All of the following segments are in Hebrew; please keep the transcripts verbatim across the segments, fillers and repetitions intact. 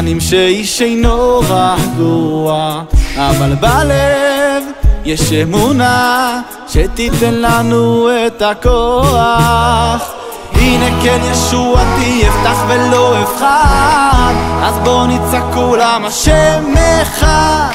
זמנים שאיש אינו רגוע, אבל בלב יש אמונה שתיתן לנו את הכוח. הנה כן ישועתי, אפתח ולא אפחד, אז בוא נצעק כולם השם אחד.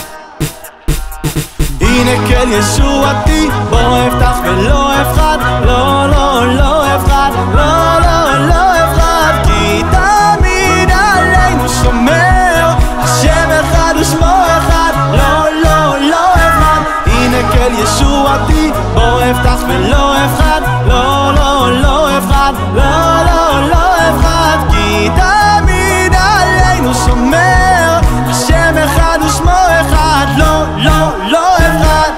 הנה כן ישועתי, בוא אפתח ולא אפחד, לא לא לא אפחד, לא לא לא אפחד, כי תמיד עלינו שומר השם אחד ושמו אחד, לא לא לא אפחד. הנה כן ישועתי, בוא אפתח ולא אפחד, לא לא לא אפחד, לא לא לא אפחד, כי תמיד עלינו שומר השם אחד ושמו אחד, לא לא לא אפחד.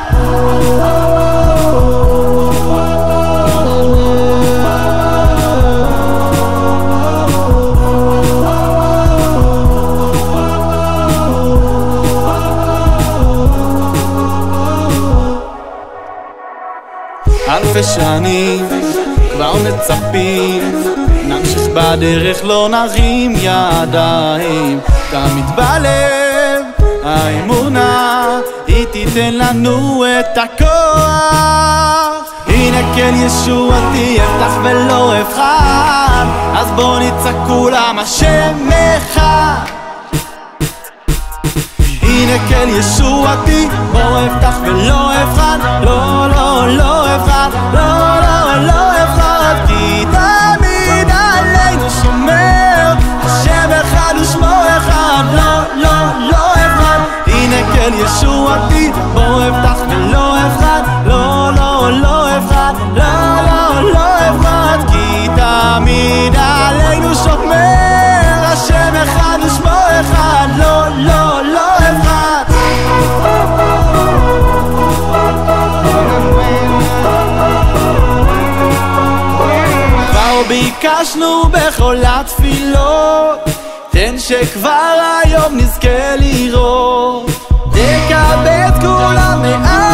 אלפי שנים כבר מצפים, נמשיך בדרך לא נרים ידיים, תמיד בלב האמונה היא תיתן לנו את הכוח. הנה כן ישועתי, אפתח ולא אפחד, אז בוא נצעק כולם השם אחד. הנה כן ישועתי, בוא אפתח ולא אפחד, לא לא לא אפחד, לא לא לא אפחד, כי תמיד עלינו שומר השם אחד ושמו אחד, לא לא לא אפחד. הנה כן ישועתי, בוא אפתח ולא אפחד, לא לא לא אפחד, לא לא לא אפחד, כי תמיד עלינו שומר השם אחד ושמו אחד, לא לא לא אפחד. כבר ביקשנו בכל התפילות, תן שכבר היום נזכה לראות, תקבל את כולם מעט